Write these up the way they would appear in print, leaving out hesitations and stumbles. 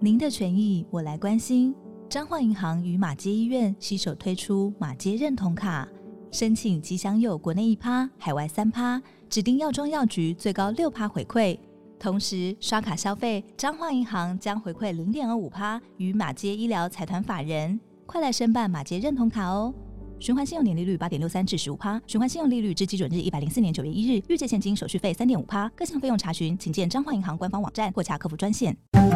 您的权益我来关心。彰化银行与马偕医院携手推出马偕认同卡，申请即享有国内1%、海外3%，指定药妆药局最高6%回馈。同时刷卡消费，彰化银行将回馈0.25%于马偕医疗财团法人。快来申办马偕认同卡哦！循环信用年利率8.63%至15%，循环信用利率至基准日104年9月1日，预借现金手续费3.5%，各项费用查询请见彰化银行官方网站或洽客服专线。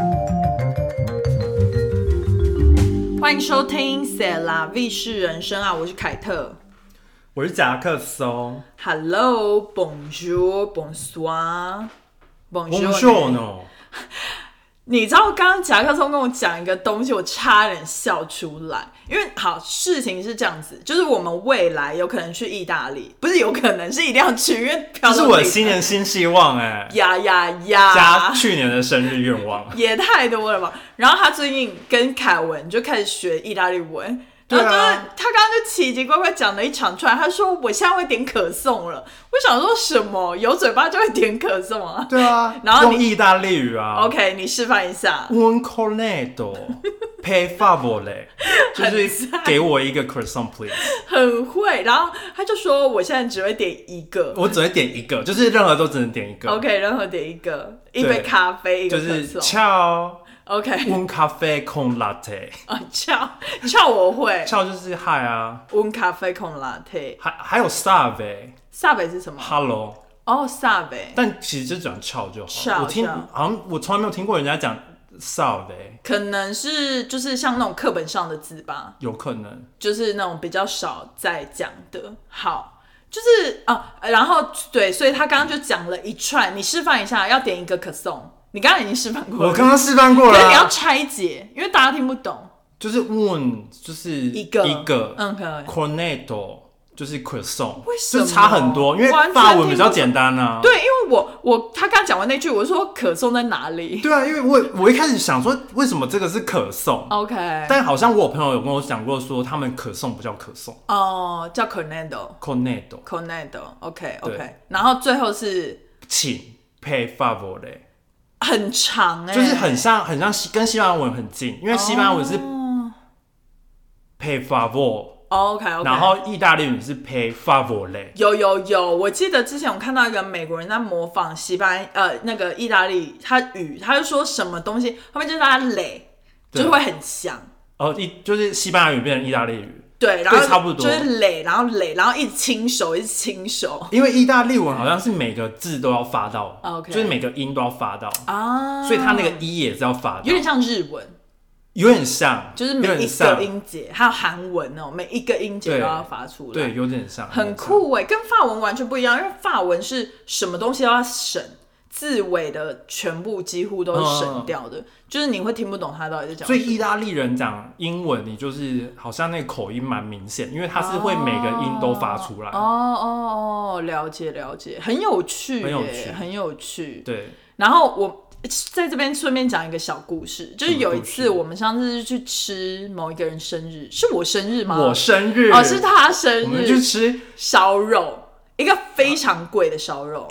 欢迎收听《C'est la vie 是人生》啊，我是凯特， 我是夹克松。 Hello, bonjour, bonsoir, bonjour no。 你知道刚刚夹克松跟我讲一个东西，我差点笑出来。因为好，事情是这样子，就是我们未来有可能去意大利，不是有可能，是一定要去，因为这是我的新年新希望呀， 加去年的生日愿望， 也太多了吧。然后他最近跟凯文就开始学意大利文。然后就是他刚刚就奇奇怪怪讲了一长串，他说我现在会点可颂了。我想说什么？有嘴巴就会点可颂啊？ 对啊， 然后用意大利语啊。 OK， 你示范一下。 Un cornetto, per favore， 就是给我一个 croissant please。 很会。然后他就说我现在只会点一个， 我只会点一个，就是任何都只能点一个。 OK， 任何点一个，一杯咖啡，一个可颂。 就是ciao。OK， un caffè con latte。 ciao 我会。 ciao 就是 hi 啊。 un caffè con latte。 还有 salve。salve 是什么 ？Hello。 哦 salve。 但其实就讲 ciao 就好。好像我从来没有听过人家讲 salve。 可能是就是像那种课本上的字吧。 有可能。 就是那种比较少在讲的。好。就是然后对，所以他刚刚就讲了一串，你示范一下，要点一个可颂。你刚刚已经示范过了。 我刚刚示范过了。 可是你要拆解，因为大家听不懂。 就是 un 就是一个，cornetto 就是 croissant， 为什么？ 就差很多，因为法文比较简单啊。 对，因为他刚讲完那句，我就说可颂在哪里？ 对啊，因为我一开始想说为什么这个是可颂 ，OK， 但好像我有朋友有跟我讲过说他们可颂不叫可颂哦，叫 cornetto，OK， 然后最後是請 per favore。 很长就是很像跟西班牙文很近，因为西班牙文是 per favore。OK， 然后意大利语是 per favore。 有，我记得之前我看到一个美国人在模仿那个意大利他就说什么东西后面就是他累，就会很像。 就是西班牙语变成意大利语。 对，然后差不多就是累，然后一直轻手， 因为意大利文好像是每个字都要发到 ，OK， 就是每个音都要发到啊，所以它那个一也是要发到， 有点像日文， 有点像， 就是每一个音节，还有韩文哦，每一个音节都要发出来， 对，有点像， 很酷耶，跟法文完全不一样，因为法文是什么东西都要省。字尾的全部几乎都是省掉的，就是你会听不懂他到底在讲什么。 所以意大利人讲英文，你就是好像那个口音蛮明显，因为他是会每个音都发出来。 了解，很有趣，很有趣。 对。 然后我在这边顺便讲一个小故事，就是有一次我们上次去吃某一个人生日，是我生日吗？ 我生日是他生日， 我们去吃烧肉。一个非常贵的烧肉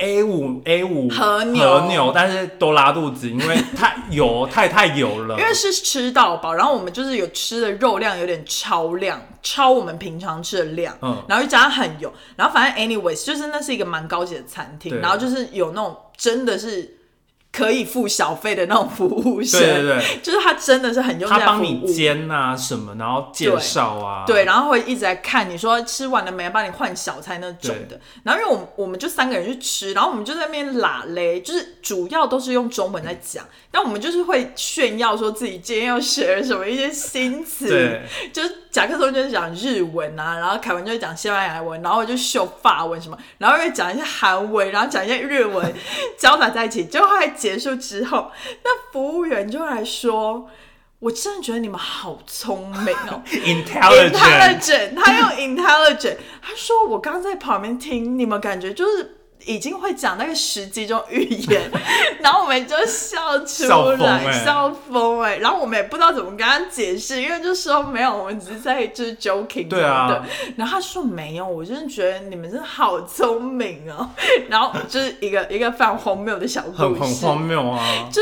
A5 和牛， 但是都拉肚子，因为太油了。 因为是吃到饱，然后我们就是有吃的肉量有点超我们平常吃的量，然后又加上很油，然后反正 anyways 就是那是一个蛮高级的餐厅，然后就是有那种真的是可以付小费的那种服务生，对，就是他真的是很用心在服务， 他帮你煎啊什么，然后介绍啊， 对，然后会一直在看你说吃完了没，帮你换小菜那种的。然后因为我们就3个人去吃，然后我们就在那边拉嘞，就是主要都是用中文在讲，但我们就是会炫耀说自己今天又学了什么一些新词，对，就是甲克松就是讲日文啊，然后凯文就会讲西班牙文，然后我就秀法文什么，然后又讲一些韩文，然后讲一些日文，交杂在一起，就后来结束之后，那服务员就来说，我真的觉得你们好聪明哦 ，intelligent， 他用 intelligent， 他说我刚在旁边听，你们感觉就是已经会讲那个10几种语言，然后我们就笑出来，笑疯哎，然后我们也不知道怎么跟他解释，因为就说没有，我们只是在就是 joking， 对啊，然后他说没有，我真的觉得你们真的好聪明哦，然后就是一个非常荒谬的小故事， 很荒谬啊， 就是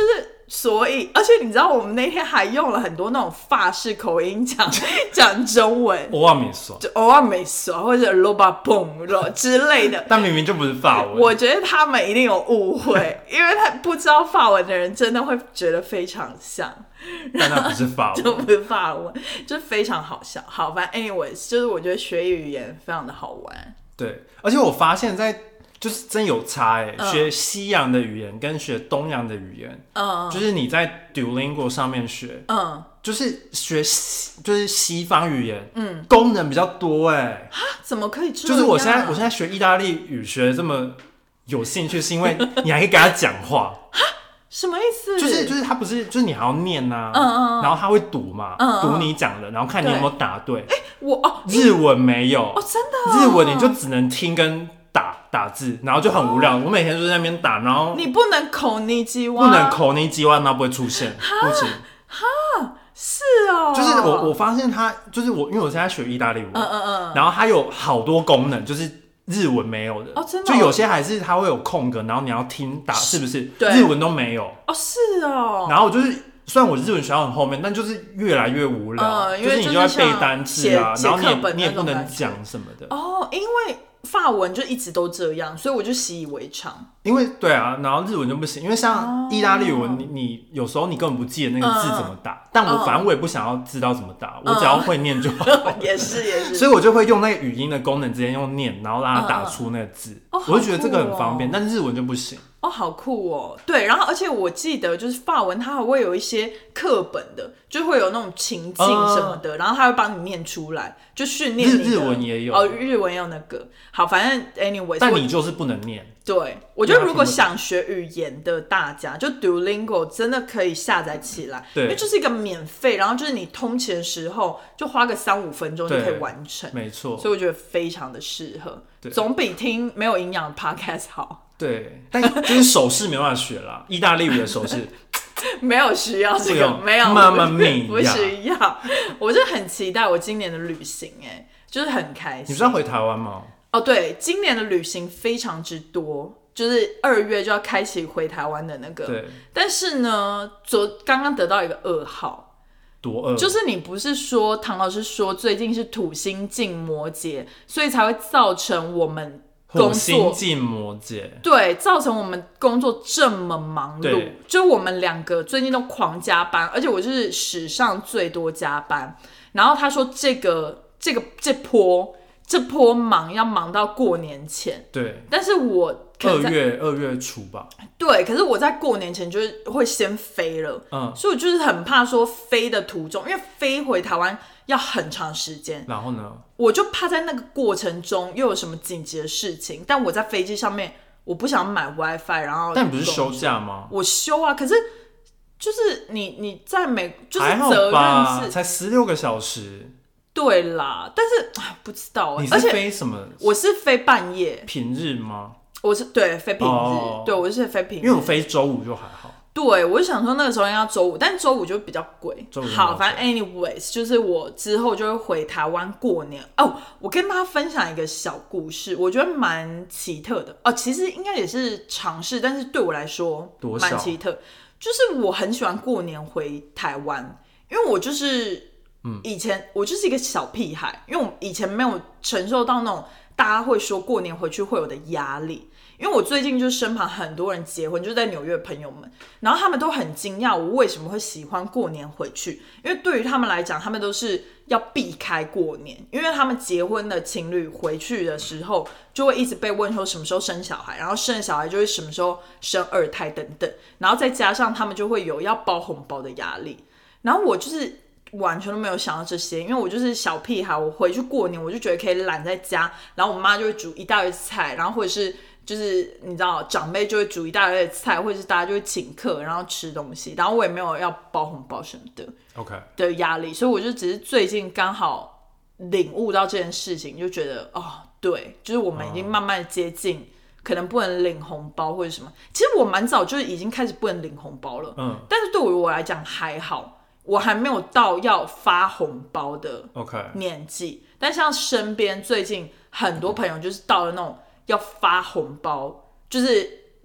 所以，而且你知道，我们那天还用了很多那种法式口音讲中文， 我忘没说， 就偶尔没说，或者 loba boom 之类的， 但明明就不是法文。 我觉得他们一定有误会，因为他不知道法文的人真的会觉得非常像， 但那不是法文， 就不是法文，就是非常好笑。好，反正 anyways， 就是我觉得学语言非常的好玩。 对，而且我发现就是真有差学西洋的语言跟学东洋的语言，就是你在 Duolingo 上面学，就是学就是西方语言，功能比较多怎么可以这样？ 就是我现在学意大利语学的这么有兴趣，是因为你还可以跟他讲话。 什么意思？ 就是他不是，就是你还要念啊，然后他会读嘛，读你讲的，然后看你有没有答对。日文没有真的日文你就只能听跟打字，然后就很无聊。我每天就在那边打，然后你不能口尼基哇， 不能口尼基哇，然后不会出现，不行。 是哦， 就是我发现他就是因为我现在学意大利文，然后它有好多功能，就是日文没有的。 真的就有些还是它会有空格，然后你要听打是不是？ 对， 日文都没有。 是哦。 然后我就是虽然我日文学到很后面，但就是越来越无聊，就是你就要背单字啊，然后你也不能讲什么的。 因为法文就一直都这样，所以我就习以为常。 因为对啊，然后日文就不行，因为像意大利文，你有时候你根本不记得那个字怎么打，但反正我也不想要知道怎么打，我只要会念就好。 也是， 所以我就会用那个语音的功能，直接用念，然后让它打出那个字。我就觉得这个很方便，但日文就不行。 好酷哦！对，然后而且我记得就是法文，它还会有一些课本的，就会有那种情境什么的，然后它会帮你念出来，就训练你的。 日文也有日文也有那个。好，反正 anyway， 但你就是不能念。 对，我觉得如果想学语言的大家，就 Duolingo 真的可以下载起来，因为就是一个免费，然后就是你通勤的时候就花个3-5分钟就可以完成， 没错。 所以我觉得非常的适合，总比听没有营养的 podcast 好。 对，但就是手势没办法学啦，意大利语的手势没有需要这个，没有妈妈咪不需要。我就很期待我今年的旅行，就是很开心。 你不是要回台湾吗？ 对，今年的旅行非常之多，就是2月就要开启回台湾的那个。对，但是呢，刚刚得到一个噩耗。 多就是你不是说唐老师说最近是土星进摩羯，所以才会造成我们火星进摩羯， 对，造成我们工作这么忙碌，就我们2个最近都狂加班，而且我就是史上最多加班。然后他说这波忙要忙到过年前， 对， 但是我 2月初吧， 对，可是我在过年前就是会先飞了，所以我就是很怕说飞的途中，因为飞回台湾要很长时间， 然后呢，我就怕在那个过程中又有什么紧急的事情，但我在飞机上面我不想买 WiFi， 然后但你不是休假吗？ 我休啊，可是就是你在就是还好责吧， 任是才16个小时。 对啦，但是不知道你是飞什么？ 我是飞半夜， 平日吗？ 我是对飞平日，对我是飞平日， 因为我飞周五就还好。 对，我就想说那个时候应该周五，但周五就比较贵。好，反正 anyways， 就是我之后就会回台湾过年。我跟大家分享一个小故事，我觉得蛮奇特的。其实应该也是常识，但是对我来说蛮奇特。就是我很喜欢过年回台湾，因为我就是以前我就是一个小屁孩，因为我以前没有承受到那种大家会说过年回去会有的压力。因为我最近就身旁很多人结婚，就在纽约的朋友们，然后他们都很惊讶我为什么会喜欢过年回去，因为对于他们来讲，他们都是要避开过年，因为他们结婚的情侣回去的时候，就会一直被问说什么时候生小孩，然后生了小孩就会什么时候生2胎等等，然后再加上他们就会有要包红包的压力，然后我就是完全都没有想到这些，因为我就是小屁孩，我回去过年我就觉得可以懒在家，然后我妈就会煮一大堆菜，然后或者是就是你知道长辈就会煮一大堆的菜，或者是大家就会请客然后吃东西，然后我也没有要包红包什么的 OK 的压力，所以我就只是最近刚好领悟到这件事情，就觉得对，就是我们已经慢慢接近可能不能领红包或者什么。其实我蛮早就已经开始不能领红包了，但是对于我来讲还好，我还没有到要发红包的年纪。但像身边最近很多朋友就是到了那种要发红包，就是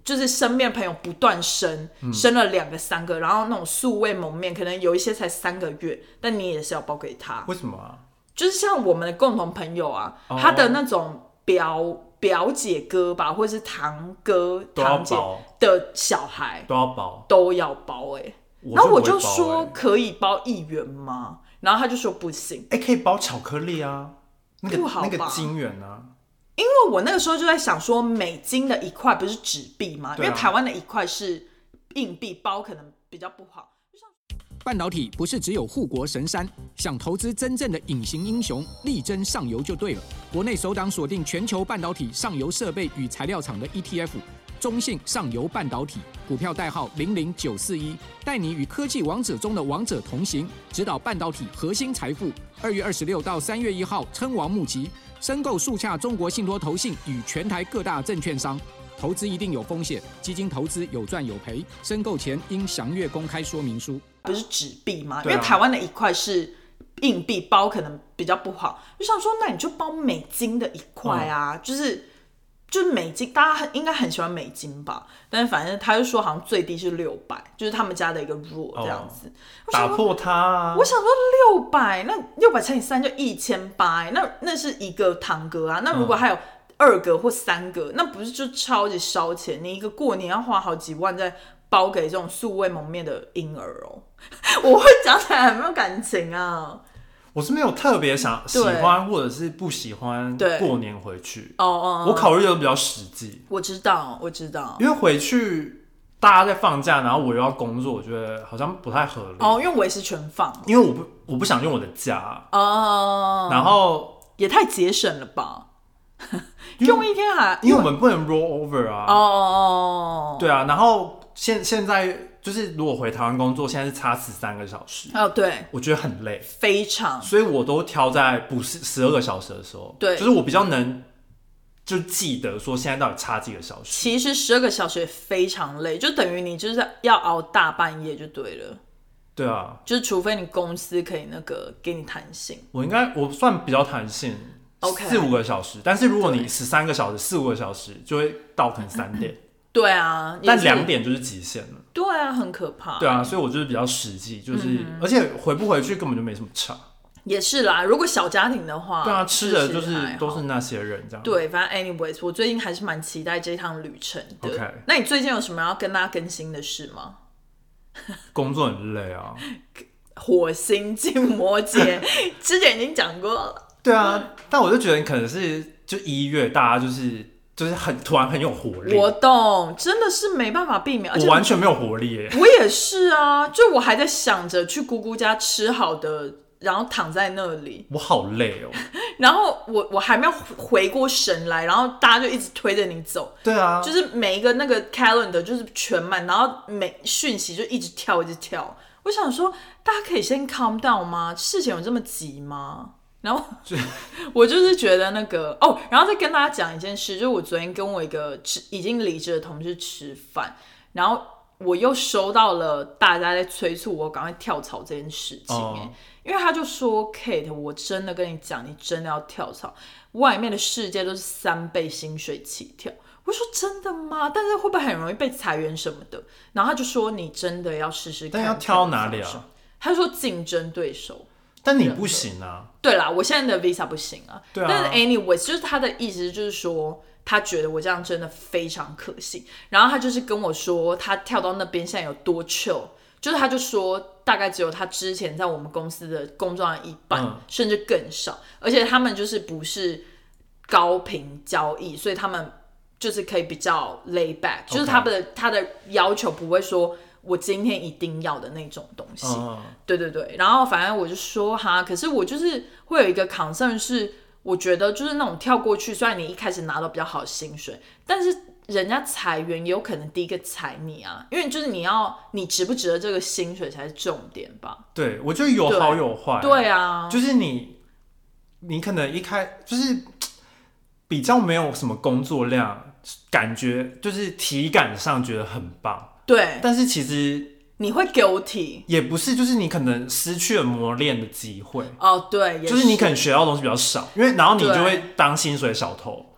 就是身边朋友不断生了2个3个，然后那种素未谋面，可能有一些才3个月，但你也是要包给他。 为什么啊？ 就是像我们的共同朋友啊，他的那种表姐哥吧，或者是堂哥堂姐的小孩都要包然后我就说可以包1元吗？然后他就说不行。 可以包巧克力啊， 不好吧？ 那个金元啊。 因为我那个时候就在想说，美金的1块不是纸币吗？因为台湾的1块是硬币，包可能比较不好。 半导体不是只有护国神山，想投资真正的隐形英雄，力争上游就对了。国内首档锁定全球半导体上游设备与材料厂的 ETF， 中信上游半导体，股票代号00941，带你与科技王者中的王者同行，指导半导体核心财富。2月26到3月1号称王募集，申购速洽中国信托投信与全台各大证券商。投资一定有风险，基金投资有赚有赔，申购前应详阅公开说明书。 不是纸币吗？因为台湾的1块是硬币，包可能比较不好。就想说，那你就包美金的1块啊，就是美金，大家应该很喜欢美金吧？但是反正他就说好像最低是600，就是他们家的一个 rule 这样子。 打破它啊！ 我想说600，那600乘以3就1800，那是一个堂哥啊。那如果还有2个或3个，那不是就超级烧钱？你一个过年要花好几万在包给这种素未谋面的婴儿哦。我会讲起来很没有感情啊。 我是没有特别喜欢或者是不喜欢过年回去。我考虑的比较实际。 我知道， 因为回去大家在放假，然后我又要工作，我觉得好像不太合理。 因为我也是全放， 因为我不想用我的假。然后也太节省了吧。用一天因为我们不能 roll over 啊。对啊，然后现在就是如果回台湾工作，现在是差13个小时。 对， 我觉得很累， 非常， 所以我都挑在不是12个小时的时候。 对， 就是我比较能就记得说现在到底差几个小时。 其实12个小时也非常累，就等于你就是要熬大半夜就对了。 对啊， 就是除非你公司可以给你弹性。 我算比较弹性。4-5个小时，但是如果你13个小时4-5个小时，就会到可能3点。 对啊， 但2点就是极限了。 对啊，很可怕。 对啊，所以我就是比较实际，就是而且回不回去根本就没什么差。 也是啦，如果小家庭的话， 对啊，吃的就是都是那些人这样。 对，反正 anyways， 我最近还是蛮期待这趟旅程的。 OK， 那你最近有什么要跟大家更新的事吗？ 工作很累啊。 火星进摩羯，之前已经讲过了。 对啊，但我就觉得可能是就1月大家就是突然很有活力。 我懂，真的是没办法避免。而且我完全没有活力耶。 我也是啊，就我还在想着去姑姑家吃好的，然后躺在那里。 我好累哦。 然后我还没有回过神来，然后大家就一直推着你走。 对啊， 就是每一个那个 calendar 就是全满，然后每讯息就一直跳一直跳。我想说，大家可以先 calm down 吗？事情有这么急吗？然后我就是觉得然后再跟大家讲一件事，就是我昨天跟我一个已经离职的同事吃饭，然后我又收到了大家在催促我赶快跳槽这件事情。因为他就说 Kate， 我真的跟你讲，你真的要跳槽，外面的世界都是3倍薪水起跳。我说真的吗？但是会不会很容易被裁员什么的？然后他就说你真的要试试看。 但要跳哪里啊？ 他就说竞争对手。 但你不行啊。 对啦，我现在的 visa 不行啊。 对啊。 但是 anyways， 就是他的意思就是说，他觉得我这样真的非常可惜。然后他就是跟我说，他跳到那边现在有多 chill， 就是他就说大概只有他之前在我们公司的工作量一半，甚至更少。而且他们就是不是高频交易，所以他们就是可以比较 lay back， 就是他的要求不会说我今天一定要的那种东西。对对对，然后反正我就说可是我就是会有一个 concern 是，我觉得就是那种跳过去，虽然你一开始拿到比较好的薪水，但是人家裁员也有可能第一个裁你啊，因为就是你值不值得这个薪水才是重点吧。 对，我觉得有好有坏。 对啊， 就是你可能就是比较没有什么工作量，感觉就是体感上觉得很棒。 对， 但是其实你会 guilty， 也不是，就是你可能失去了磨练的机会。 对， 就是你可能学到的东西比较少，然后你就会当薪水小偷。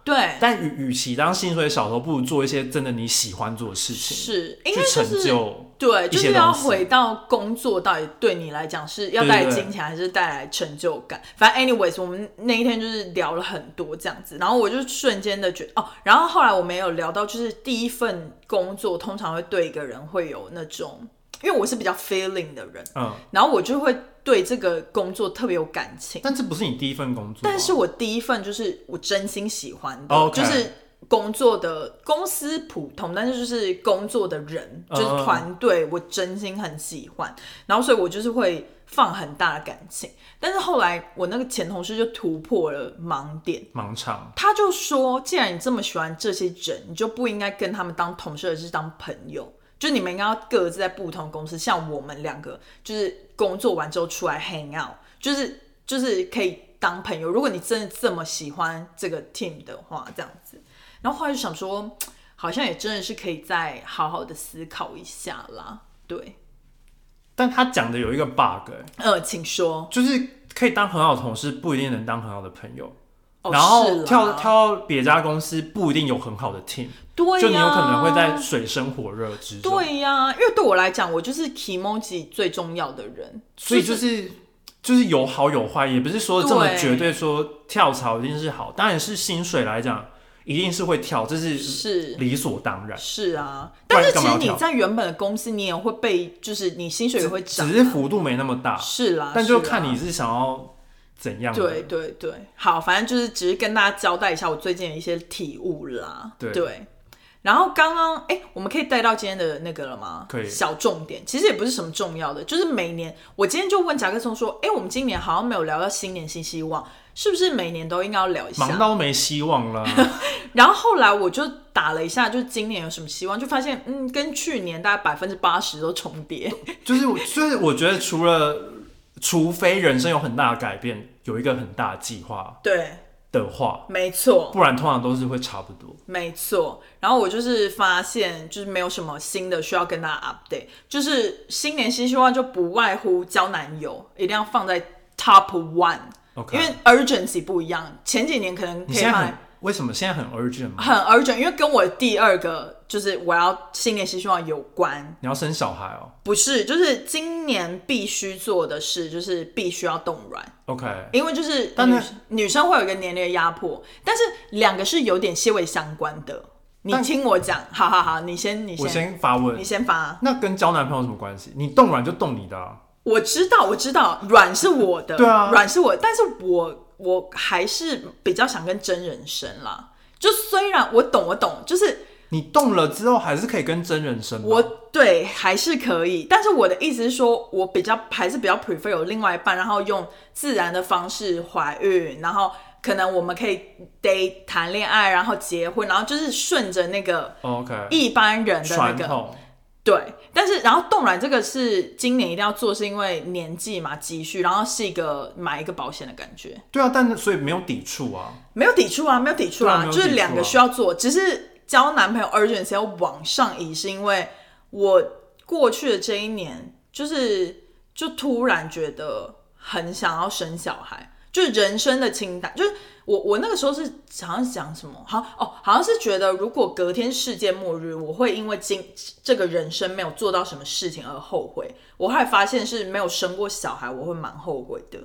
对， 但与其当薪水小偷，不如做一些真的你喜欢做的事情， 是应该去成就。 对，就是要回到工作到底对你来讲是要带来金钱还是带来成就感。反正 anyways 我们那一天就是聊了很多这样子，然后我就瞬间的觉得然后后来我们也有聊到，就是第一份工作通常会对一个人会有那种，因为我是比较 feeling 的人，然后我就会对这个工作特别有感情。 但这不是你第一份工作但是我第一份就是我真心喜欢的，就是工作的公司普通，但是就是工作的人，就是团队，我真心很喜欢，然后所以我就是会放很大的感情。但是后来我那个前同事就突破了盲场，他就说，既然你这么喜欢这些人，你就不应该跟他们当同事，而是当朋友。就你们应该要各自在不同公司，像我们两个就是工作完之后出来 hang out， 就是可以当朋友。如果你真的这么喜欢这个 team 的话，这样子。然后后来就想说，好像也真的是可以再好好的思考一下啦。对， 但他讲的有一个 bug， 请说， 就是可以当很好的同事，不一定能当很好的朋友。然后跳到别家公司不一定有很好的 team， 对呀， 就你有可能会在水深火热之中。 对呀，因为对我来讲，我就是 Kimoji 最重要的人， 所以就是有好有坏，也不是说这么绝对说跳槽一定是好，当然是薪水来讲一定是会跳，这是理所当然。 是啊，但是其实你在原本的公司，你也会被，就是你薪水也会涨， 只是幅度没那么大。 是啦， 但就看你是想要怎样的。 对对对，好，反正就是只是跟大家交代一下我最近的一些体悟啦。对。然后刚刚我们可以带到今天的那个了吗？ 可以。 小重点其实也不是什么重要的，就是每年我今天就问贾克松说，我们今年好像没有聊到新年新希望，是不是每年都应该要聊一下？ 忙到没希望了。 然后后来我就打了一下，就是今年有什么希望，就发现跟去年大概80%都重叠。就是我觉得除非人生有很大的改变，有一个很大的计划。 对。 的话， 没错， 不然通常都是会差不多。 没错，然后我就是发现，就是没有什么新的需要跟大家 update， 就是新年新希望就不外乎交男友，一定要放在 top one， 因为 urgency 不一样。前几年可能可以放。 为什么现在很 urgent 吗？ 很 urgent， 因为跟我第二个就是我要新年新希望有关。 你要生小孩哦？ 不是，就是今年必须做的事就是必须要冻卵。 OK， 因为就是女生会有一个年龄的压迫，但是两个是有点些微相关的。你听我讲，好，你先， 我先发问， 你先发。 那跟交男朋友有什么关系？你冻卵就冻你的啊。 我知道，卵是我的， 对啊， 卵是我的，但是我还是比较想跟真人生啦。就虽然我懂，就是你动了之后还是可以跟真人生吧。 对，还是可以。但是我的意思是说，我还是比较 prefer 有另外一半，然后用自然的方式怀孕，然后可能我们可以 date 谈恋爱，然后结婚，然后就是顺着那个一般人的那个。对，但是然后冻卵这个是今年一定要做，是因为年纪嘛，积蓄，然后是买一个保险的感觉。 对啊，但所以没有抵触啊， 没有抵触啊，就是两个需要做，只是交男朋友 urgency 要往上移，是因为我过去的这一年就突然觉得很想要生小孩，就是人生的清单，就是我那个时候是好像讲什么，好像是觉得如果隔天世界末日，我会因为这个人生没有做到什么事情而后悔。我后来发现是没有生过小孩，我会蛮后悔的。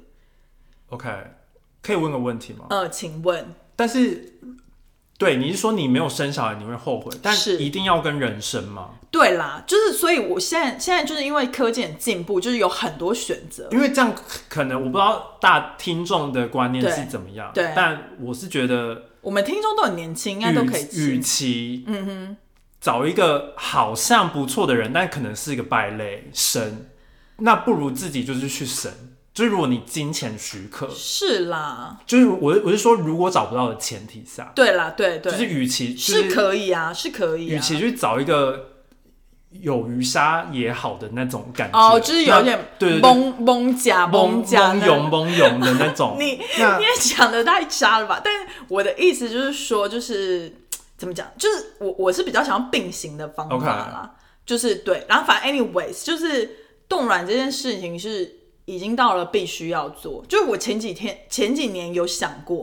OK， 可以问个问题吗？ 请问。 但是，对，你是说你没有生小孩你会后悔，但是一定要跟人生吗？ 对啦，就是所以我现在就是因为科技很进步，就是有很多选择。 因为这样可能我不知道大听众的观念是怎么样，对，但我是觉得我们听众都很年轻，应该都可以。 与其找一个好像不错的人，但可能是一个败类生，那不如自己就是去生。就是如果你金钱许可， 是啦， 就是我是说，如果找不到的前提下， 对啦，对， 就是与其是可以啊，是可以， 与其去找一个有鱼虾也好的那种感觉， 就是有点蒙假勇的那种。 你也讲的太渣了吧？但是我的意思就是说，就是怎么讲，就是我是比较想要并行的方法啦，就是对，然后反正 anyways， 就是冻卵这件事情是已经到了必须要做，就是我前几年有想过，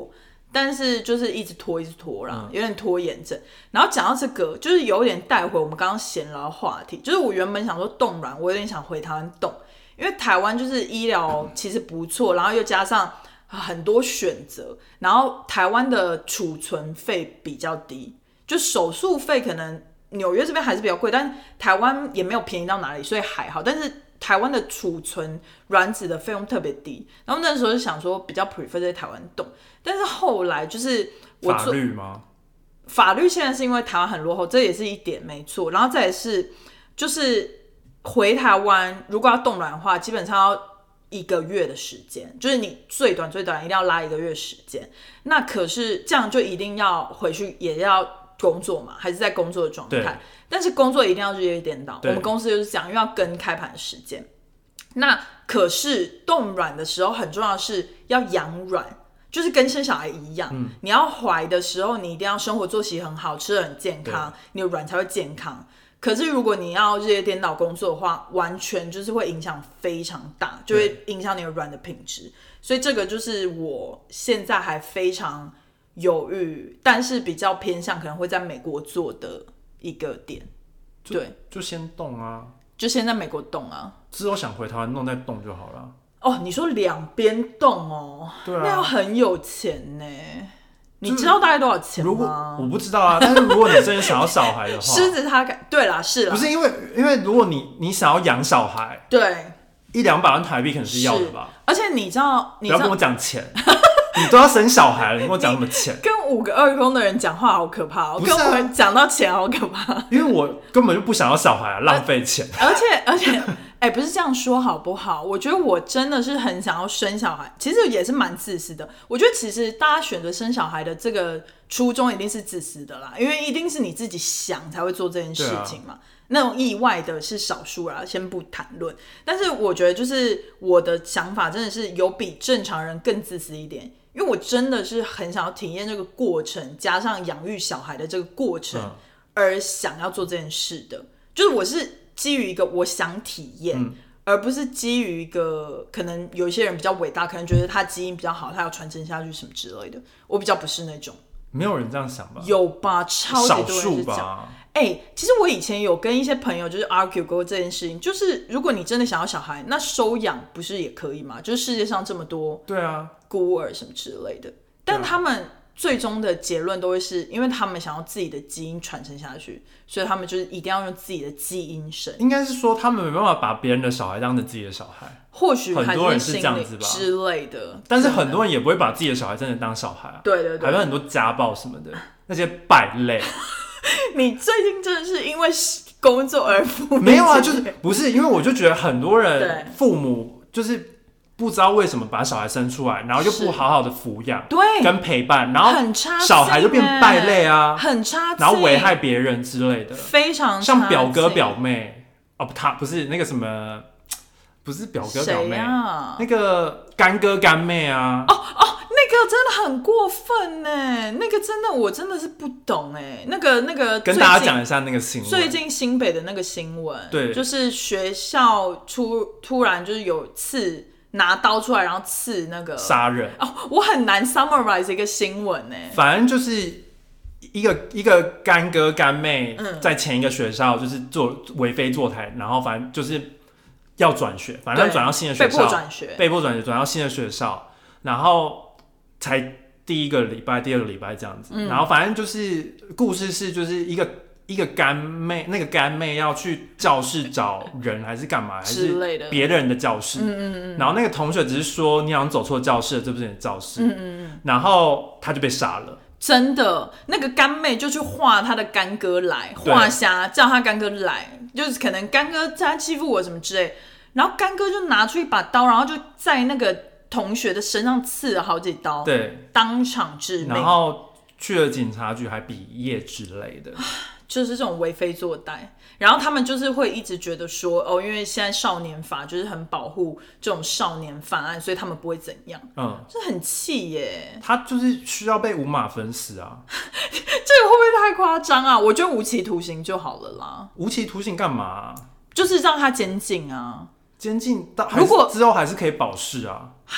但是就是一直拖啦，有点拖延症。然后讲到这个，就是有点带回我们刚刚闲聊的话题，就是我原本想说冻卵，我有点想回台湾冻，因为台湾就是医疗其实不错，然后又加上很多选择，然后台湾的储存费比较低，就手术费可能纽约这边还是比较贵，但台湾也没有便宜到哪里，所以还好。但是台湾的储存卵子的费用特别低，然后那时候就想说比较 prefer 在台湾冻，但是后来就是我法律吗？ 法律现在是因为台湾很落后，这也是一点没错。然后再来是就是回台湾如果要冻卵的话，基本上要1个月的时间，就是你最短一定要拉1个月时间。那可是这样就一定要回去也要工作嘛，还是在工作的状态，但是工作一定要日夜颠倒。我们公司就是这样，因为要跟开盘的时间。那可是冻卵的时候很重要的是要养卵，就是跟生小孩一样，你要怀的时候你一定要生活作息很好，吃得很健康，你的卵才会健康。可是如果你要日夜颠倒工作的话，完全就是会影响非常大，就会影响你的卵的品质。所以这个就是我现在还非常犹豫，但是比较偏向可能会在美国做的一个点。对， 就先动啊， 就先在美国动啊， 之后想回台湾弄再动就好了。 哦，你说两边动哦， 对啊， 那要很有钱呢。你知道大概多少钱吗？ 我不知道啊，但是如果你真的想要小孩的话， 狮子他对啦，是啦， 不是因为如果你想要养小孩， 对 ，100-200万台币可能是要的吧。 而且你知道， 不要跟我讲钱，你都要生小孩了，你跟我讲什么钱？ 跟5个2公的人讲话好可怕哦，跟我们讲到钱好可怕。 因为我根本就不想要小孩啊，浪费钱。 而且。不是这样说好不好？我觉得我真的是很想要生小孩，其实也是蛮自私的。我觉得其实大家选择生小孩的这个初衷一定是自私的啦，因为一定是你自己想才会做这件事情嘛。那种意外的是少数啦，先不谈论。但是我觉得就是我的想法真的是有比正常人更自私一点，因为我真的是很想要体验这个过程，加上养育小孩的这个过程，而想要做这件事的。就是我是基于一个我想体验，而不是基于一个可能有一些人比较伟大，可能觉得他基因比较好，他要传承下去什么之类的。我比较不是那种， 没有人这样想吧？ 有吧，超级多人是这样。其实我以前有跟一些朋友就是 argue 过这件事情，就是如果你真的想要小孩，那收养不是也可以吗？就是世界上这么多孤儿什么之类的，但他们最终的结论都会是因为他们想要自己的基因传承下去，所以他们就是一定要用自己的基因生。 应该是说他们没办法把别人的小孩当成自己的小孩， 或许很多人是这样子吧之类的。 但是很多人也不会把自己的小孩真的当小孩啊。 对， 还有很多家暴什么的，那些败类。 你最近真的是因为工作而负面？ 没有啊，就是不是因为我就觉得很多人父母就是不知道为什么把小孩生出来，然后就不好好的抚养， 对， 跟陪伴，然后很差， 小孩就变败类啊， 很差， 然后危害别人之类的， 非常像表哥表妹他不是那个什么，不是表哥表妹啊， 那个干哥干妹啊， 那个真的很过分呢，那个真的我真的是不懂哎，那个跟大家讲一下那个新闻， 最近新北的那个新闻， 对， 就是学校突然就是有拿刀出来，然后刺那个杀人我很难 summarize 一个新闻呢。 反正就是一个干哥干妹在前一个学校就是做为非作歹，然后反正就是要转学，反正转到新的学校，被迫转学转到新的学校，然后才第1个礼拜、第2个礼拜这样子，然后反正就是故事是就是一个干妹，那个干妹要去教室找人还是干嘛，还是别人的教室，然后那个同学只是说你好像走错教室了，这不是你的教室，然后他就被杀了。 真的，那个干妹就去画他的干哥来，画瞎叫他干哥来，就是可能干哥他欺负我什么之类，然后干哥就拿出一把刀，然后就在那个同学的身上刺了好几刀， 对， 当场致命， 然后去了警察局还毕业之类的。 就是这种为非作歹，然后他们就是会一直觉得说，因为现在少年法就是很保护这种少年犯案，所以他们不会怎样。这很气耶。 他就是需要被五马分尸啊。 这个会不会太夸张啊？我觉得无期徒刑就好了啦。 无期徒刑干嘛？ 就是让他监禁啊。 监禁，如果之后还是可以保释啊。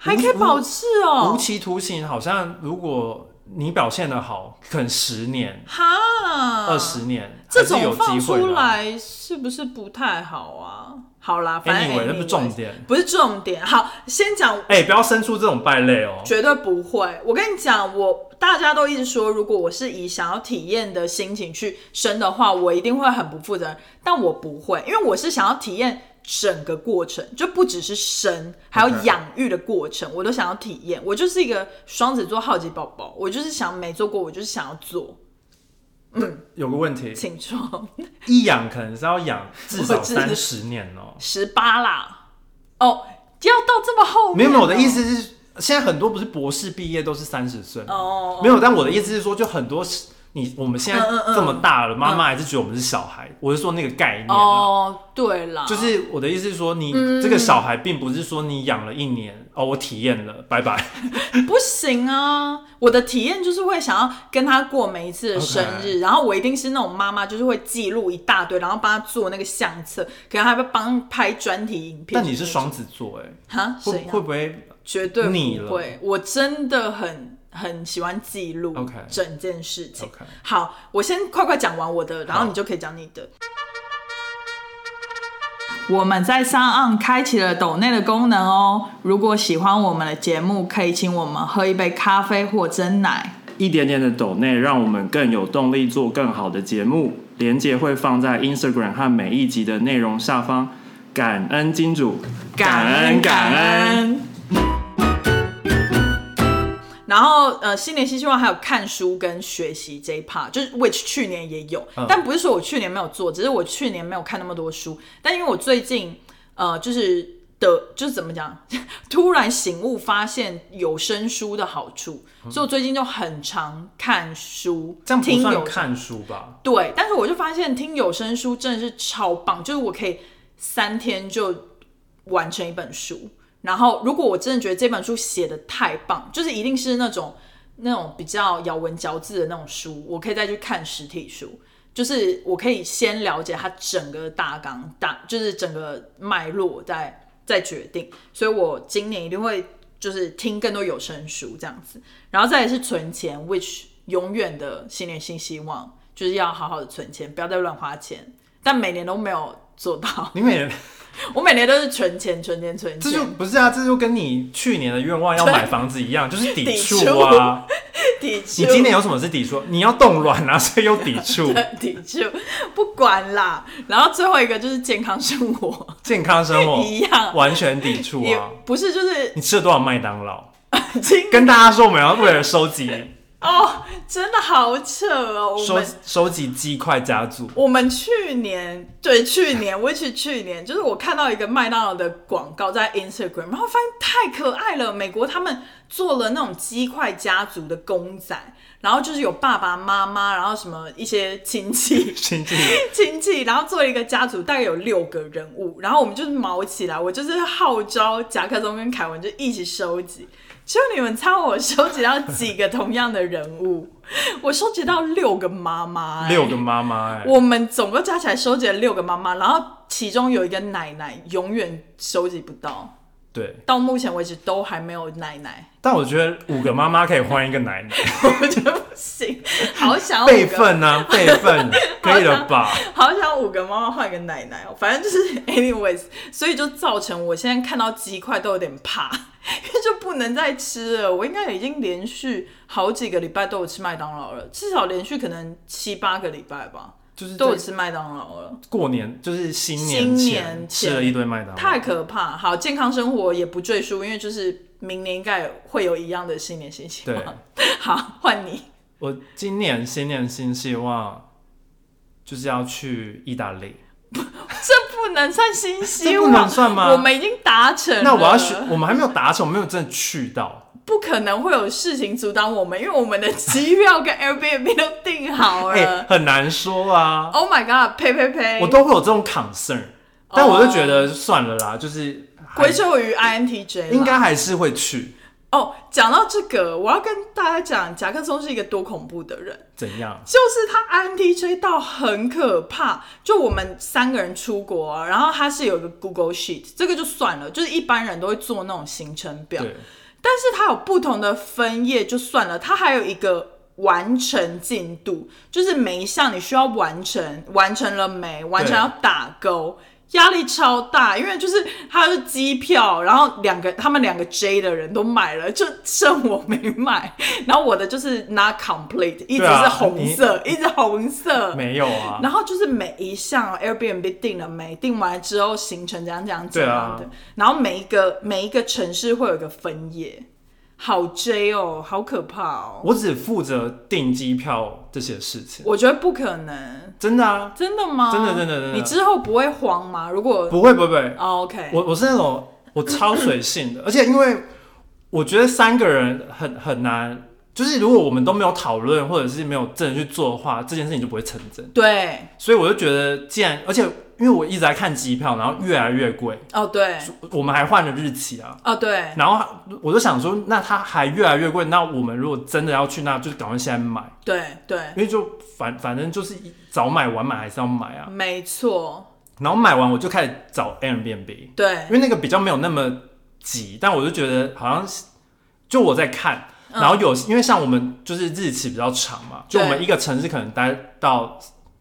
还可以保释哦。 无期徒刑好像如果你表现得好，可能10年、20年， 这种放出来是不是不太好啊？好啦，反正 anyway 那不是重点， 不是重点。好，先讲， 不要生出这种败类哦， 绝对不会。我跟你讲，大家都一直说，如果我是以想要体验的心情去生的话，我一定会很不负责任。但我不会，因为我是想要体验整个过程，就不只是生，还有养育的过程，我都想要体验。我就是一个双子座好奇宝宝，我就是想没做过，我就是想要做。 有个问题， 请说。 一养可能是要养至少30年哦 ，18啦。哦，要到这么后面？ 没有，我的意思是，现在很多不是博士毕业都是30岁没有。但我的意思是说，就很多我们现在这么大了，妈妈还是觉得我们是小孩。我是说那个概念对啦， 就是我的意思是说，你这个小孩并不是说你养了1年我体验了，拜拜。 不行啊！我的体验就是会想要跟他过每一次的生日，然后我一定是那种妈妈，就是会记录一大堆，然后帮他做那个相册，可能还会帮拍专题影片。 但你是双子座会不会？ 绝对不会，我真的很喜欢记录整件事情。好，我先快讲完我的，然后你就可以讲你的。我们在SoundOn开启了抖内的功能哦。如果喜欢我们的节目，可以请我们喝一杯咖啡或珍奶。 一点点的抖内，让我们更有动力做更好的节目。连结会放在 Instagram 和每一集的内容下方。感恩金主， 感恩。然后新年新希望还有看书跟学习这一 part， 就是 which 去年也有，但不是说我去年没有做，只是我去年没有看那么多书。但因为我最近就是怎么讲，突然醒悟发现有声书的好处，所以我最近就很常看书。 这样不算看书吧？ 对，但是我就发现听有声书真的是超棒，就是我可以3天就完成一本书。然后如果我真的觉得这本书写得太棒，就是一定是那种比较咬文嚼字的那种书，我可以再去看实体书，就是我可以先了解它整个大纲就是整个脉络再决定。所以我今年一定会就是听更多有声书这样子。然后再来是存钱 which 永远的新年新希望，就是要好好的存钱，不要再乱花钱，但每年都没有做到。 你每年我每年都是存钱。这就不是啊，这就跟你去年的愿望要买房子一样，就是抵触啊。 抵触。 你今年有什么是抵触？你要冻卵啊，所以有抵触。 抵触，不管啦。然后最后一个就是健康生活。 健康生活一样， 完全抵触啊。 不是，就是你吃了多少麦当劳？跟大家说，我们要为了收集。 真的好扯哦！ 收集鸡块家族。 我们去年就是我看到一个麦当劳的广告在 Instagram， 然后发现太可爱了。美国他们做了那种鸡块家族的公仔，然后就是有爸爸妈妈，然后什么一些亲戚，然后做了一个家族，大概有6个人物，然后我们就是毛起来，我就是号召甲克松跟凯文就一起收集。就你们猜我收集到几个同样的人物？我收集到6个妈妈 ，6个妈妈我们总共加起来收集了6个妈妈，然后其中有一个奶奶永远收集不到。 对， 到目前为止都还没有奶奶。 但我觉得5个妈妈可以换一个奶奶。 我觉得不行，好想要备份啊，备份可以了吧？ 好想5个妈妈换一个奶奶哦。反正就是 anyways， 所以就造成我现在看到鸡块都有点怕，因为就不能再吃了。我应该已经连续好几个礼拜都有吃麦当劳了，至少连续可能7、8个礼拜吧。就是都有吃麦当劳了。 过年就是新年前吃了一堆麦当劳， 太可怕。好，健康生活也不赘述，因为就是明年应该会有一样的新年新希望。好，换你。 我今年新年新希望就是要去意大利。 这不能算新希望， 这不能算吗？ 我们已经达成了。 那我们还没有达成，我没有真的去到。 不可能会有事情阻挡我们，因为我们的机票跟 Airbnb 都订好了。 很难说啊。 Oh my god！ 呸！ 我都会有这种 concern， 但我就觉得算了啦，就是归咎于 INTJ， 应该还是会去。 哦，讲到这个，我要跟大家讲，甲克松是一个多恐怖的人。 怎样？ 就是他 INTJ 到很可怕。就我们3个人出国啊，然后他是有一个 Google Sheet， 这个就算了，就是一般人都会做那种行程表，但是他有不同的分页就算了，他还有一个完成进度，就是每一项你需要完成，完成了没？完成要打勾。压力超大，因为就是他是机票，然后他们两个 J 的人都买了，就剩我没买，然后我的就是 not complete， 一直是红色，一直红色， 没有啊。 然后就是每一项 Airbnb 订了没？订完之后行程怎样的，然后每一个城市会有一个分页。好 J 哦，好可怕哦！ 我只负责订机票这些事情， 我觉得不可能。 真的啊？ 真的吗？ 真的。 你之后不会慌吗？如果不会。 哦 OK， 我是那种我超随性的，而且因为我觉得3个人很难，就是如果我们都没有讨论，或者是没有真的去做的话，这件事情就不会成真。 对， 所以我就觉得，而且因为我一直在看机票，然后越来越贵。哦， 对，我们还换了日期啊。 哦，对。 然后我就想说，那它还越来越贵，那我们如果真的要去，那就赶快现在买。 对， 因为就反正就是早买晚买还是要买啊。 没错。 然后买完我就开始找 Airbnb。 对， 因为那个比较没有那么急，但我就觉得好像就我在看，然后因为像我们就是日期比较长嘛，就我们一个城市可能待到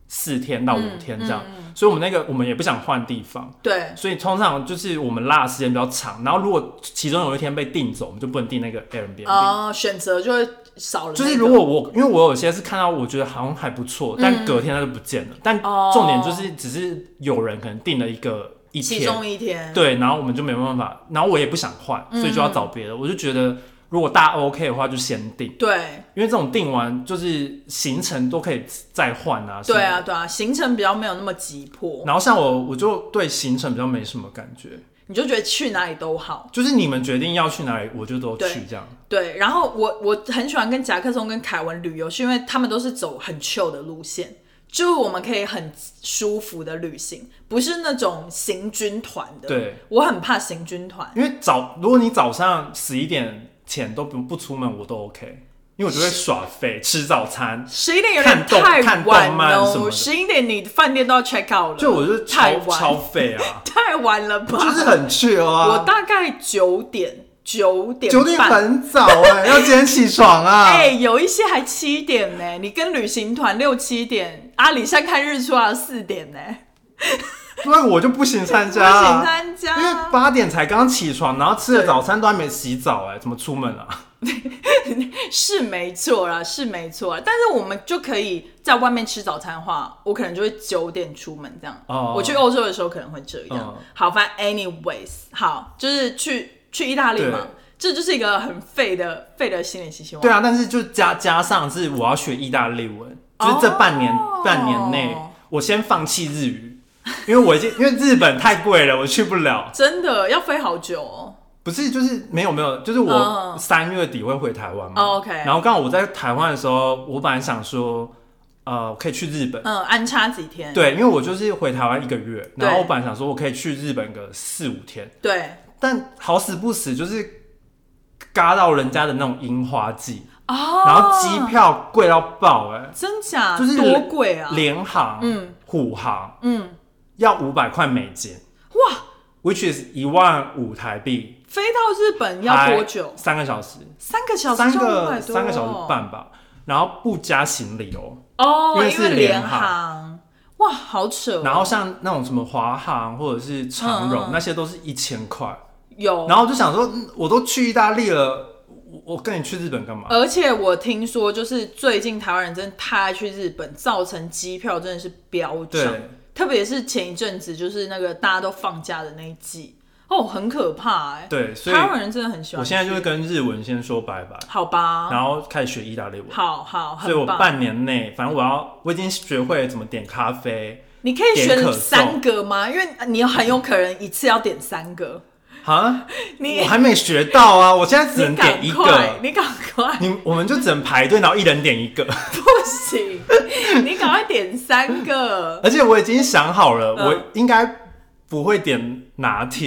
4天到5天这样，所以我们也不想换地方， 对， 所以通常就是我们拉的时间比较长，然后如果其中有一天被订走，我们就不能订那个 Airbnb， 选择就会少了。 就是如果因为我有些是看到我觉得好像还不错，但隔天它就不见了，但重点就是只是有人可能订了一天， 其中一天， 对，然后我们就没办法，然后我也不想换，所以就要找别的，我就觉得。如果大家 OK 的话，就先定。 对， 因为这种定完就是行程都可以再换啊。 对啊，行程比较没有那么急迫。 然后像我就对行程比较没什么感觉， 你就觉得去哪里都好， 就是你们决定要去哪里，我就都去这样。 对，然后我很喜欢跟甲克松跟凯文旅游，是因为他们都是走很 chill 的路线。就是我们可以很舒服的旅行，不是那种行军团的。对，我很怕行军团， 因为如果你早上11点前都不出门，我都 OK， 因为我就会耍废，吃早餐。 11点有点太晚了，11点你饭店都要 check out 了， 就我就超废啊， 太晚了吧？ 就是很chill啊。 我大概9点很早要几点起床啊？ 有一些还7点呢。你跟旅行团6、7点，阿里山看日出要4点呢。 所以我就不行参加，因为8点才刚起床，然后吃了早餐都还没洗澡，怎么出门啊？ 是没错啦，但是我们就可以在外面吃早餐的话，我可能就会9点出门这样。我去欧洲的时候可能会这样。好，反正 anyways， 好，就是去意大利嘛，这就是一个很废的新年新希望。 对啊，但是就加上是我要学意大利文，就是这半年内，我先放弃日语。因为日本太贵了，我去不了。 真的要飞好久哦。 不是，就是没有，就是我3月底会回台湾嘛。 OK。 然后刚好我在台湾的时候，我本来想说，可以去日本。 安插几天。 对，因为我就是回台湾1个月，然后我本来想说我可以去日本个4、5天。 对。 但好死不死，就是嘎到人家的那种樱花季。然后机票贵到爆真假？ 就是多贵啊！ 联航、虎航，要500块美金，哇 ，which is 15000台币。 飞到日本要多久 ？3个小时。 3个小时就500多，3 个小时半吧。然后不加行李因为是联航。哇，好扯。 然后像那种什么华航或者是长荣，那些都是1000块。 有。 然后我就想说，我都去意大利了。我跟你去日本干嘛？ 而且我听说，就是最近台湾人真的太爱去日本，造成机票真的是飙涨。特别是前一阵子，就是那个大家都放假的那一季，很可怕对，所以台湾人真的很喜欢。 我现在就会跟日文先说拜拜， 好吧？ 然后开始学意大利文。 好， 所以我半年内，反正我已经学会怎么点咖啡。 你可以选3个吗？因为你很有可能一次要点3个。 我还没学到啊！我现在只能点1个。 你赶快！ 我们就只能排队，然后一人点1个。 不行，你赶快点3个。 而且我已经想好了，我应该不会点拿铁。 为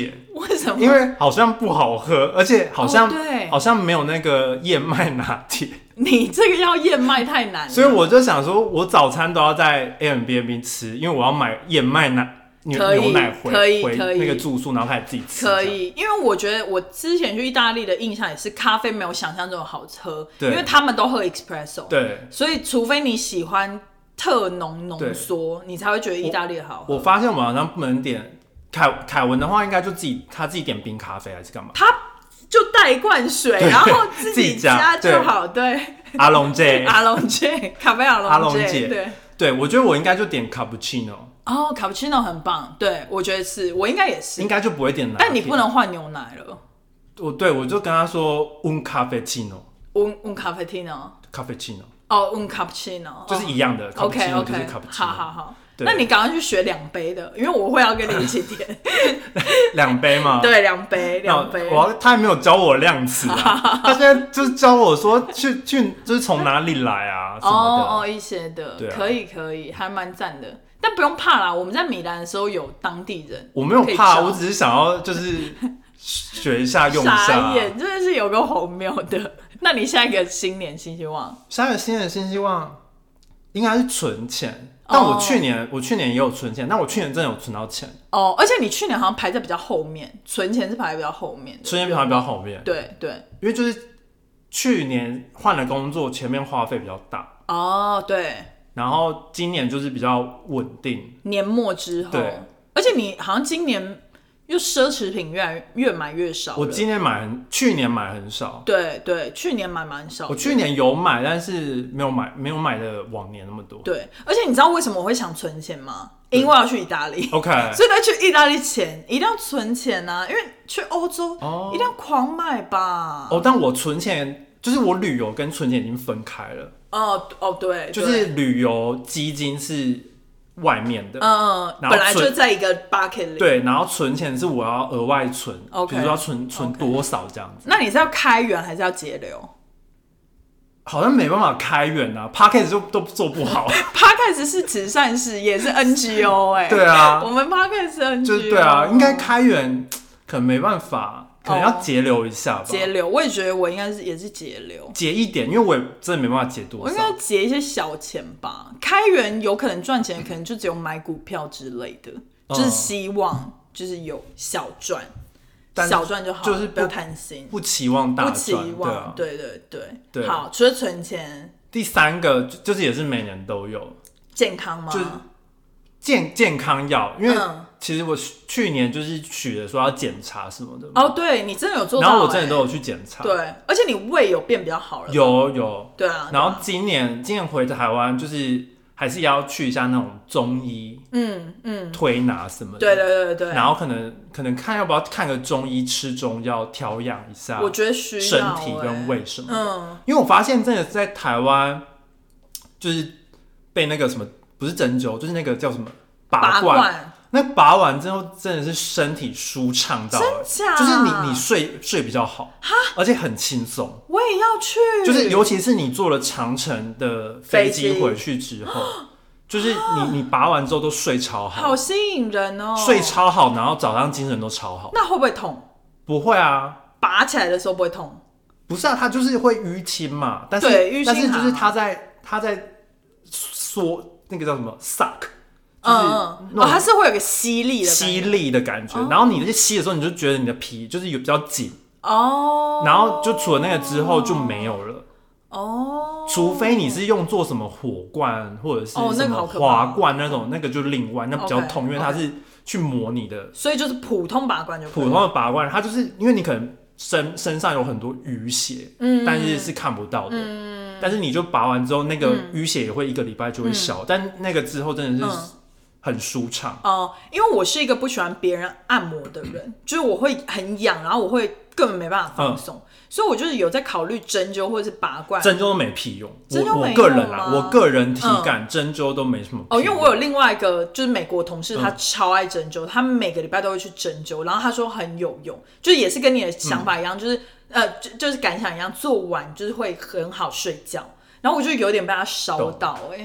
为什么？ 因为好像不好喝，而且好像、 对， 好像没有那个燕麦拿铁。 你这个要燕麦太难了， 所以我就想说，我早餐都要在 Airbnb 吃，因为我要买燕麦牛奶回那个住宿，然后开始自己吃。 可以，因为我觉得我之前去意大利的印象也是咖啡没有想象中的好喝，因为他们都喝 espresso， 对， 所以除非你喜欢特浓缩，你才会觉得意大利的好喝。 我发现我们好像不能点凯文的话，应该就他自己点冰咖啡还是干嘛？ 他就带一罐水，然后自己加就好。对， 阿龙姐， 咖啡阿龙姐， 对，我觉得我应该就点 cappuccino。 哦，卡布奇诺很棒，对，我觉得是我应该也是， 应该就不会点奶， 但你不能换牛奶了。 我就跟他说 un cappuccino，un cappuccino，哦 un cappuccino， 就是一样的 ，OK， 就是 cappuccino。 好，那你赶快去学2杯的，因为我会要跟你一起点。 2杯吗？ 对，2杯。 他还没有教我量词啊，他现在就是教我说去就是从哪里来啊什么的。 一些的， 对啊， 可以，还蛮赞的。但不用怕啦，我们在米兰的时候有当地人， 我没有怕，我只是想要就是学一下用一下。 傻眼，真的是有个荒谬的。那你下一个新年新希望？ 下一个新年新希望应该是存钱，但我去年也有存钱，但我去年真的有存到钱。 而且你去年好像排在比较后面，存钱是排在比较后面的， 存钱排在比较后面。 对， 因为就是去年换了工作，前面花费比较大。 对。 然后今年就是比较稳定， 年末之后， 对， 而且你好像今年又奢侈品越买越少了。 我今年去年买很少， 对，去年买蛮少的。 我去年有买，但是没有买的往年那么多。 对，而且你知道为什么我会想存钱吗？因为我要去意大利 ，OK， 所以在去意大利前一定要存钱啊，因为去欧洲一定要狂买吧。 但我存钱就是我旅游跟存钱已经分开了。 对， 就是旅游基金是外面的， 本来就在一个 bucket 里。 对，然后存钱是我要额外存，比如说要存多少这样子。 那你是要开源还是要节流？ 好像没办法开源啊 ，Podcast 就都做不好。 Podcast 是慈善事业，是 NGO 对啊， 我们 Podcast 是 NGO， 就是对啊，应该开源可能没办法。可能要节流一下吧。 节流，我也觉得我应该也是节流， 节一点，因为我也真的没办法节多少。 我应该节一些小钱吧。开源有可能赚钱，可能就只有买股票之类的，就是希望就是有小赚，小赚就好， 就是不要贪心， 不期望大赚， 不期望，对。好，除了存钱， 第3个就是也是每年都有健康吗？ 就是健康药，因为其实我去年就是许了说要检查什么的。 对，你真的有做到， 然后我真的都有去检查。 对，而且你胃有变比较好了。 有。 对啊。 然后今年回台湾，就是还是要去一下那种中医，推拿什么的。对。 然后可能看要不要看个中医，吃中药调养一下。 我觉得需要身体跟胃什么的。因为我发现真的在台湾，就是被那个什么。不是针灸，就是那个叫什么拔罐。那拔完之后，真的是身体舒畅到， 真假？ 就是你睡比较好，而且很轻松。 我也要去， 就是尤其是你坐了长程的飞机回去之后，就是你拔完之后都睡超好， 好吸引人哦， 睡超好，然后早上精神都超好。 那会不会痛？ 不会啊， 拔起来的时候不会痛。 不是啊，它就是会淤青嘛，但是就是它在缩。那个叫什么 suck， 就是它是会有个吸力的感觉，然后你在吸的时候，你就觉得你的皮就是有比较紧然后就除了那个之后就没有了除非你是用做什么火罐或者是什么滑罐那种，那个就另外，那比较痛，因为它是去磨你的， 所以就是普通拔罐普通的拔罐，它就是因为你可能身上有很多淤血，但是看不到的。但是你就拔完之后，那个淤血也会1个礼拜就会消，但那个之后真的是很舒畅。 因为我是一个不喜欢别人按摩的人，就是我会很痒，然后我会根本没办法放松，所以我就是有在考虑针灸或者是拔罐。 针灸都没屁用， 我个人体感针灸都没什么屁用。 因为我有另外一个就是美国同事，他超爱针灸，他每个礼拜都会去针灸，然后他说很有用，就是也是跟你的想法一样，就是感想一样，做完就是会很好睡觉。然后我就有点被他烧到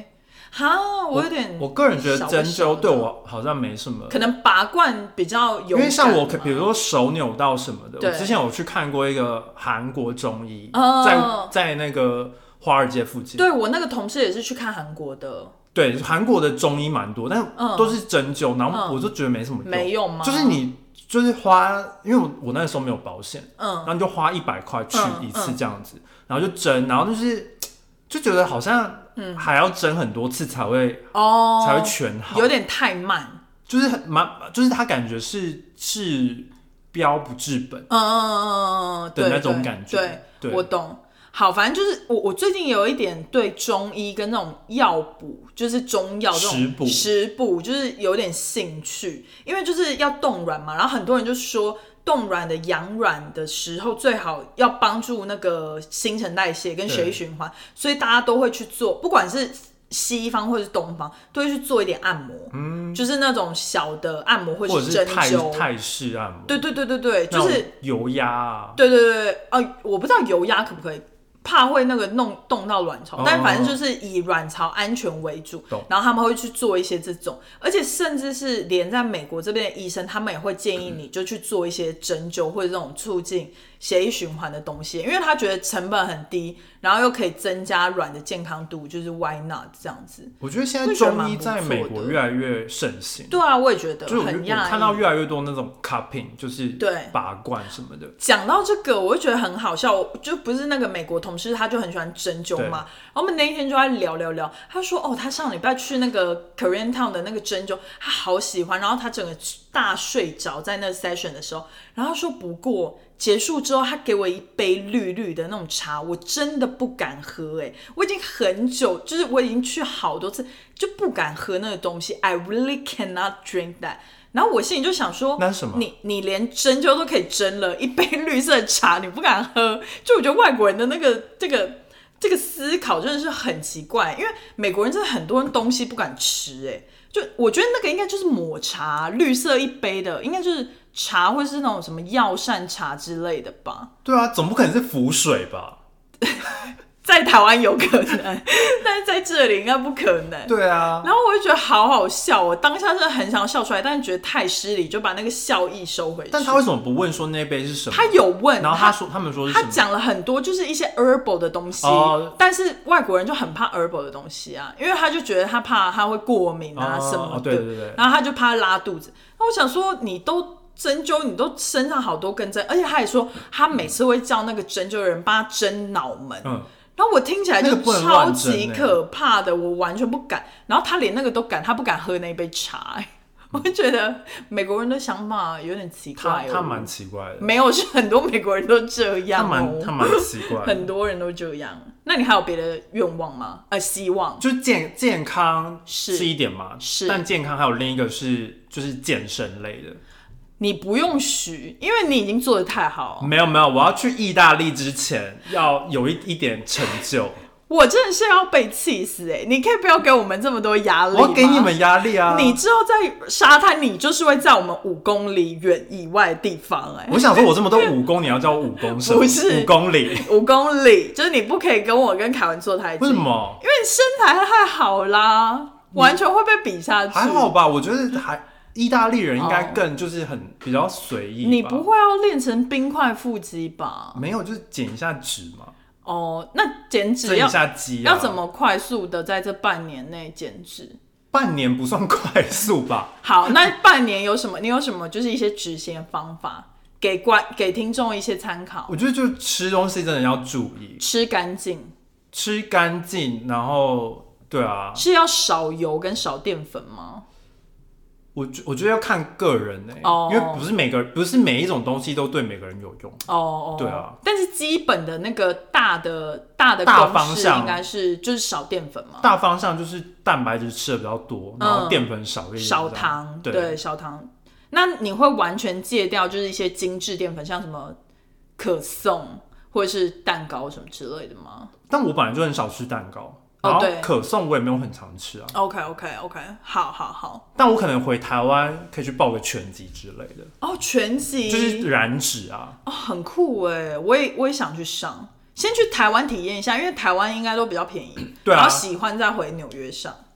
哈，我有点我个人觉得针灸对我好像没什么， 可能拔罐比较有感， 因为像我比如说手扭到什么的，我之前有去看过一个韩国中医，在那个华尔街附近。 对，我那个同事也是去看韩国的。 对，韩国的中医蛮多，但都是针灸，然后我就觉得没什么用。 没用吗？ 就是你就是花，因为我那个时候没有保险，然后你就花100块去一次这样子，然后就针，然后就觉得好像还要针很多次才会全好， 有点太慢， 就是就是他感觉是标不治本的那种感觉。 对，我懂。好，反正就是我最近有一点对中医跟那种药补，就是中药这种食补，就是有点兴趣，因为就是要冻卵嘛，然后很多人就说冻卵的养卵的时候最好要帮助那个新陈代谢跟血液循环，所以大家都会去做，不管是西方或者是东方，都会去做一点按摩，就是那种小的按摩或者是针灸， 泰式按摩， 对，就是油压啊， 对，我不知道油压可不可以。怕会那个动到卵巢，但反正就是以卵巢安全为主，然后他们会去做一些这种，而且甚至是连在美国这边的医生，他们也会建议你就去做一些针灸或者这种促进血液循环的东西，因为他觉得成本很低，然后又可以增加卵的健康度，就是 why not 这样子。 我觉得现在中医在美国越来越盛行。 对啊，我也觉得很讶异，我看到越来越多那种 cupping， 就是拔罐什么的。 讲到这个，我就觉得很好笑，就不是那个美国同事，他就很喜欢针灸嘛，然后我们那一天就在聊，他说他上礼拜去那个 Korean Town 的那个针灸，他好喜欢，然后他整个大睡着在那 session 的时候，然后他说不过结束之后，他给我一杯绿绿的那种茶，我真的不敢喝我已经很久，就是我已经去好多次，就不敢喝那个东西 ，I really cannot drink that。然后我心里就想说， 那是什么？ 你连针灸都可以针了，一杯绿色的茶你不敢喝，就我觉得外国人的那个这个思考真的是很奇怪，因为美国人真的很多东西不敢吃就我觉得那个应该就是抹茶，绿色一杯的，应该就是茶或是那种什么药膳茶之类的吧？ 对啊，总不可能是浮水吧？ 在台湾有可能，但是在这里应该不可能。 对啊， 然后我就觉得好好笑，我当下真的很想笑出来，但是觉得太失礼，就把那个笑意收回去。 但他为什么不问说那杯是什么？ 他有问， 然后他们说是什么？ 他讲了很多，就是一些 herbal 的东西，但是外国人就很怕 herbal 的东西啊，因为他就觉得他怕他会过敏啊什么的， 对， 然后他就怕拉肚子。那我想说，你都针灸，你都身上好多根针，而且他也说他每次会叫那个针灸的人帮他针脑门。然后我听起来就超级可怕的，我完全不敢。然后他连那个都敢，他不敢喝那杯茶。我觉得美国人的想法有点奇怪他蛮奇怪的。 没有，是很多美国人都这样他蛮奇怪的。 很多人都这样。那你还有别的愿望吗？希望就健康是一点嘛，但健康还有另一个是就是健身类的。 你不用许，因为你已经做得太好。 没有，我要去意大利之前要有一点成就。 我真的是要被气死你可以不要给我们这么多压力吗？ 我要给你们压力啊！ 你之后在沙滩，你就是会在我们5公里远以外的地方我想说，我这么多5公里，你要叫我5公升？ 不是 5公里 ，5公里，就是你不可以跟我跟凯文坐太近。 为什么？ 因为你身材太好啦，完全会被比下去。 还好吧，我觉得意大利人应该更就是比较随意吧。 你不会要练成冰块腹肌吧？ 没有，就是减一下脂嘛。 那减脂增一下肌要怎么快速的在这半年内减脂？ 半年不算快速吧？ 好，那半年有什么？你有什么就是一些执行方法，给听众一些参考？ 我觉得就吃东西真的要注意， 吃干净， 然后对啊， 是要少油跟少淀粉吗？ 我觉得要看个人因为不是每一种东西都对每个人有用对啊。 但是基本的那个大的公式应该是就是少淀粉嘛。 大方向就是蛋白质吃的比较多，然后淀粉少一点， 少糖，对，少糖。那你会完全戒掉就是一些精致淀粉，像什么可颂或者是蛋糕什么之类的吗？ 但我本来就很少吃蛋糕。然后可颂我也没有很常吃啊。 OK， 好。 但我可能回台湾可以去报个拳击之类的。 拳击就是燃脂啊。 很酷我也想去上，先去台湾体验一下，因为台湾应该都比较便宜。对啊。然后喜欢再回纽约上。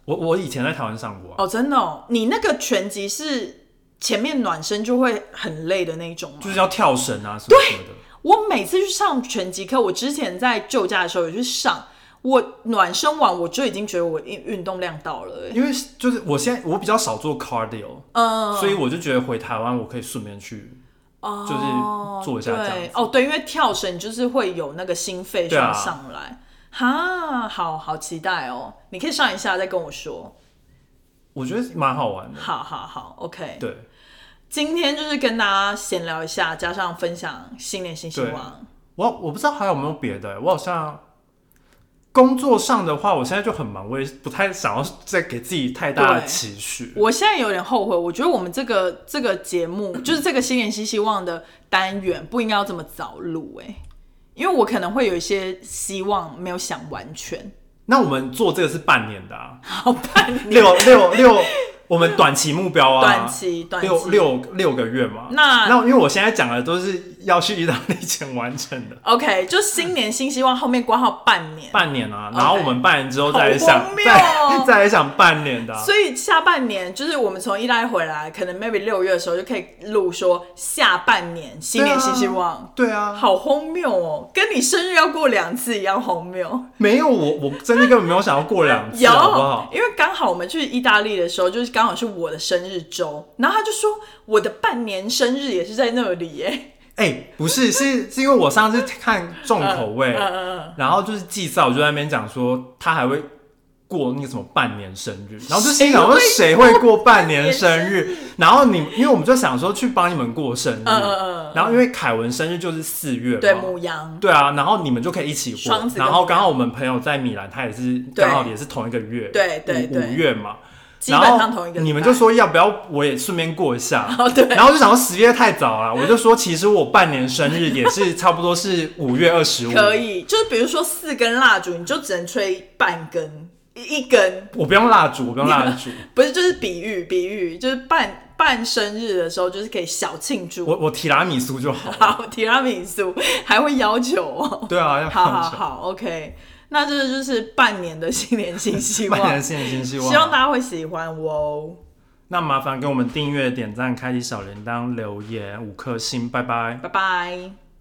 我以前在台湾上过哦，真的哦，你那个拳击是前面暖身就会很累的那种吗？ 就是要跳绳啊什么的。 我每次去上拳击课，我之前在旧家的时候有去上，我暖身完我就已经觉得我运动量到了。 因为就是我比较少做 cardio，所以我就觉得回台湾我可以顺便去。就是做一下这样子。 对，因为跳绳就是会有那个心肺需要上来。哈，好期待哦！你可以上一下再跟我说。 我觉得蛮好玩的。 好 ，OK。 对， 今天就是跟大家闲聊一下，加上分享新年新希望。 我不知道还有没有别的，我好像工作上的话，我现在就很忙，我也不太想要再给自己太大的期许。 我现在有点后悔，我觉得我们这个节目，就是这个新年新希望的单元，不应该要这么早录因为我可能会有一些希望没有想完全。 那我们做这个是半年的啊， 好，半年六，我们短期目标啊， 短期六个月嘛。那因为我现在讲的都是要去意大利前完成的。 OK， 就新年新希望后面挂号半年啊，然后我们半年之后再来想，再来想半年的所以下半年就是我们从意大利回来，可能 maybe 6月的时候就可以录说下半年新年新希望。 对啊， 好荒谬哦，跟你生日要过2次一样荒谬。 没有，我真的根本没有想要过2次，好不好？ 因为刚好我们去意大利的时候，就是刚好是我的生日周，然后他就说我的半年生日也是在那里不是，是因为我上次看重口味，然后就是季少就在那边讲说他还会过那个什么半年生日，然后就心想说谁会过半年生日？然后因为我们就想说去帮你们过生日，然后因为凯文生日就是4月嘛， 对，牡羊， 对啊，然后你们就可以一起过，然后刚好我们朋友在米兰，他也是刚好也是同一个月， 对 5月嘛。 基本上同一个， 你们就说要不要我也顺便过一下， 对， 然后就想说10月太早了，我就说其实我半年生日也是差不多是5月25， 可以，就是比如说4根蜡烛，你就只能吹半根，1根， 我不用蜡烛， 不是，就是比喻，就是办生日的时候就是可以小庆祝， 我提拉米苏就好， 好，提拉米苏还会要求对啊，要好 ，OK。那这就是半年的新年新希望， 半年的新年新希望， 希望大家会喜欢哦。 那麻烦给我们订阅、点赞、开启小铃铛、留言5颗星，拜拜， 拜拜。